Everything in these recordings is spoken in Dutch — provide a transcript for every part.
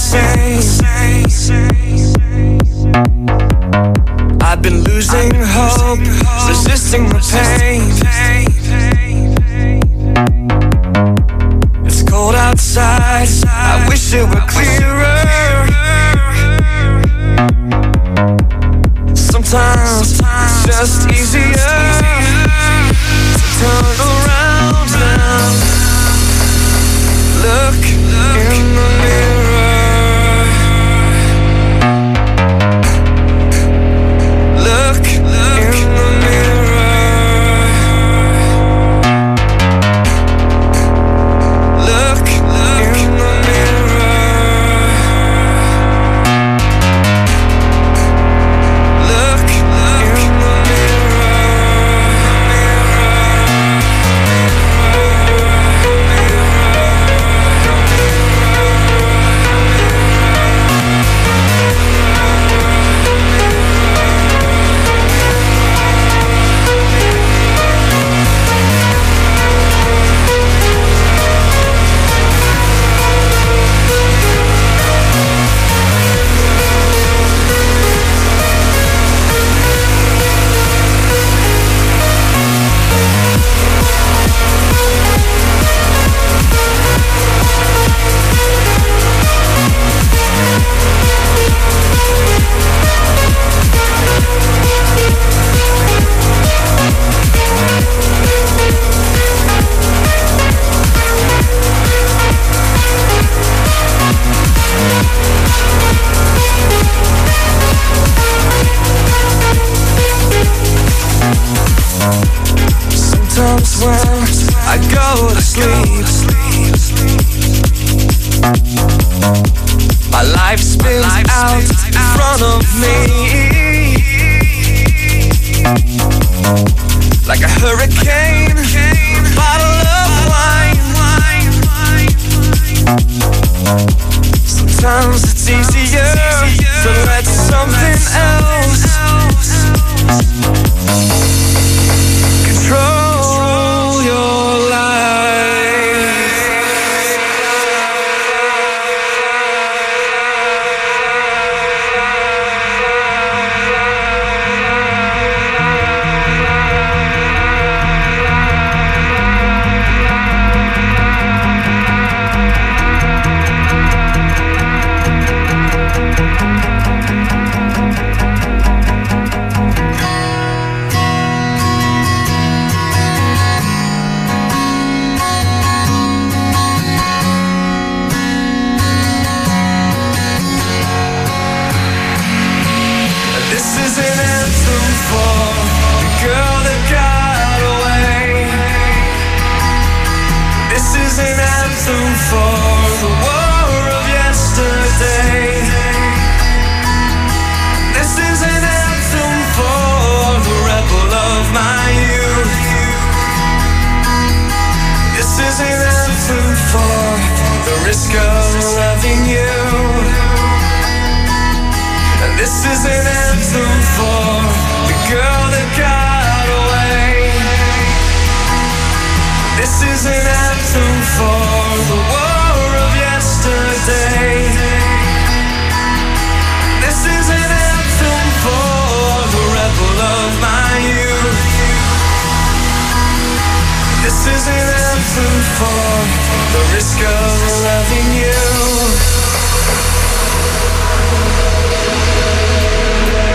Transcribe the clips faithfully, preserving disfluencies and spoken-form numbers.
same. I've been losing hope, resisting the pain. It's cold outside, I wish it were clearer. Sometimes it's just easier to turn around now. Look in the mirror. Look in the mirror. Look in the mirror. Look in the Sometimes when I go to sleep, my life spins out in front of me like a hurricane, a bottle of wine. Sometimes it's easier to let something else control your life. Risk of loving you. This is an anthem for the girl that got away. This is an anthem for the war of yesterday. This is an anthem for the rebel of my youth. This is an anthem for the risk of loving you.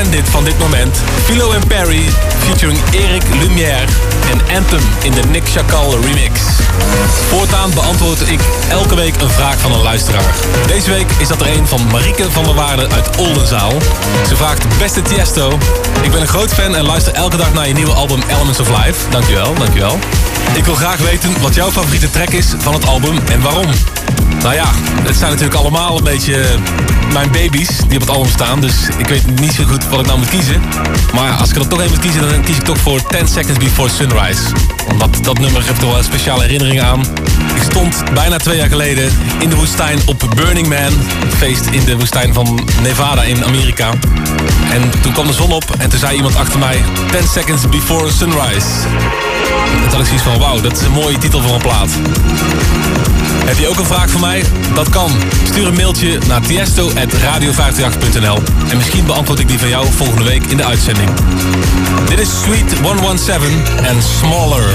bandit van dit moment. Philo and Perry featuring Eric Lumière en Anthem in de Nick Chacal remix. Voortaan beantwoord ik elke week een vraag van een luisteraar. Deze week is dat er een van Marieke van der Waarde uit Oldenzaal. Ze vraagt: beste Tiesto, ik ben een groot fan en luister elke dag naar je nieuwe album Elements of Life. Dankjewel, dankjewel. Ik wil graag weten wat jouw favoriete track is van het album en waarom. Nou ja, het zijn natuurlijk allemaal een beetje mijn baby's die op het album staan. Dus ik weet niet zo goed wat ik nou moet kiezen. Maar als ik er toch één moet kiezen, dan kies ik toch voor ten seconds before Sunrise. Omdat dat nummer heeft er wel een speciale herinnering aan. Ik stond bijna twee jaar geleden in de woestijn op Burning Man. Een feest in de woestijn van Nevada in Amerika. En toen kwam de zon op en toen zei iemand achter mij: ten seconds before Sunrise. En toen had ik zoiets van: wauw, dat is een mooie titel voor een plaat. Heb je ook een vraag voor mij? Dat kan. Stuur een mailtje naar tiesto at radio vijf drie acht punt n l en misschien beantwoord ik die van jou volgende week in de uitzending. Dit is Sweet honderdzeventien en Smaller.